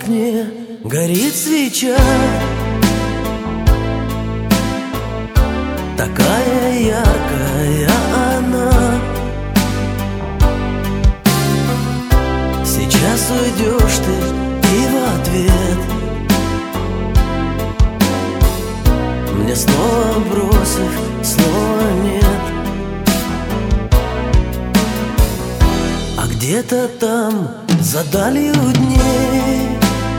окне горит свеча, такая яркая она. Сейчас уйдешь ты и в ответ мне снова бросив, снова нет. А где-то там за далью дней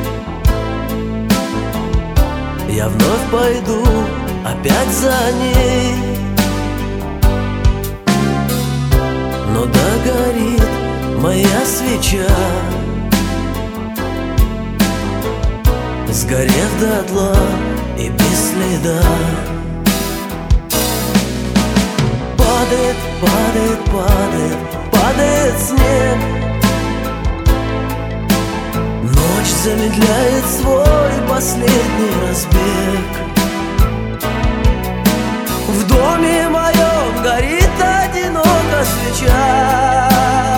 я вновь пойду опять за ней, но догорит моя свеча, сгорев дотла и без следа. Падает, падает, падает, падает снег, ночь замедляет свой последний разбег. В доме моем горит одиноко свеча.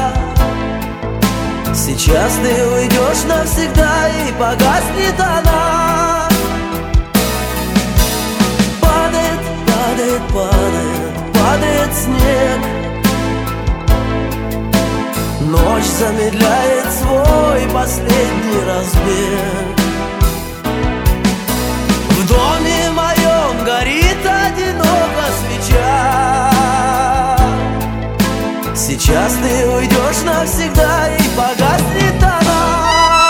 Сейчас ты уйдешь навсегда и погаснет она. Падает, падает, падает, падает снег, ночь замедляет свой последний разбег. В доме моем горит одиноко свеча. Сейчас ты уйдешь навсегда и погаснет она.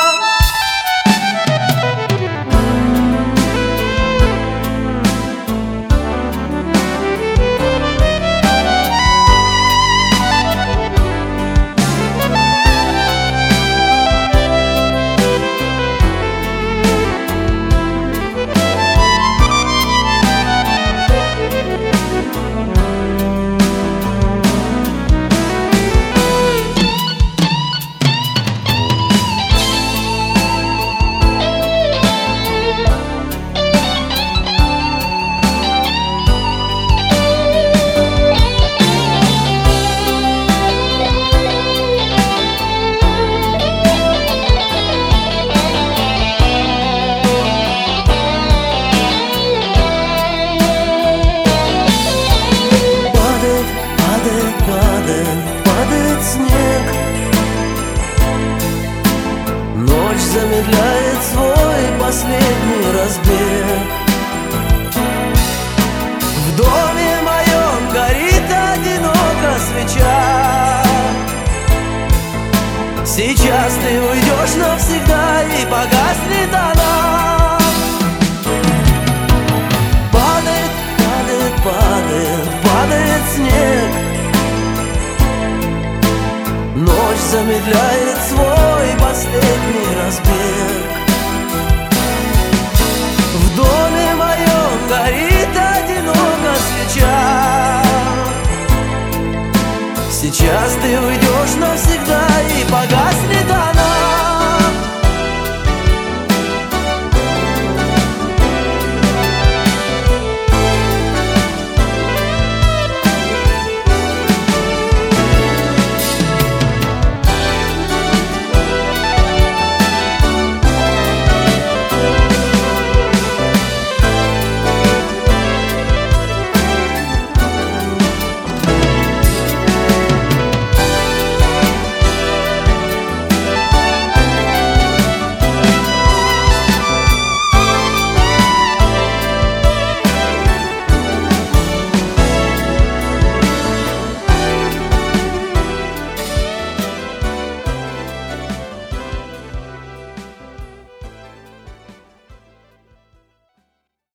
Падает снег, ночь замедляет свой последний